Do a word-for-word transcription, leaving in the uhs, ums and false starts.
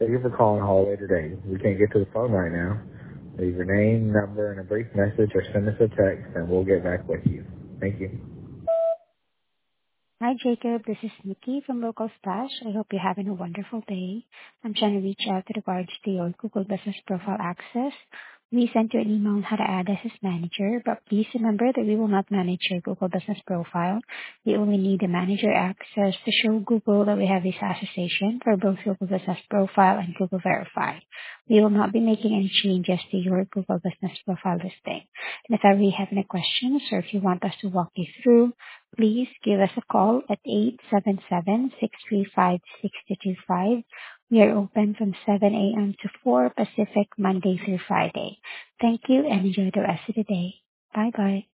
Thank you for calling Hallway today. We can't get to the phone right now. Leave your name, number, and a brief message or send us a text and we'll get back with you. Thank you. Hi, Jacob. This is Nikki from Local Stash. I hope you're having a wonderful day. I'm trying to reach out with regards to your Google Business Profile access. We sent you an email on how to add us as manager, but please remember that we will not manage your Google Business Profile. We only need the manager access to show Google that we have this association for both Google Business Profile and Google Verify. We will not be making any changes to your Google Business Profile listing. And if ever you have any questions or if you want us to walk you through, please give us a call at eight seven seven, six three five, six two two five. We are open from seven a.m. to four Pacific, Monday through Friday. Thank you and enjoy the rest of the day. Bye-bye.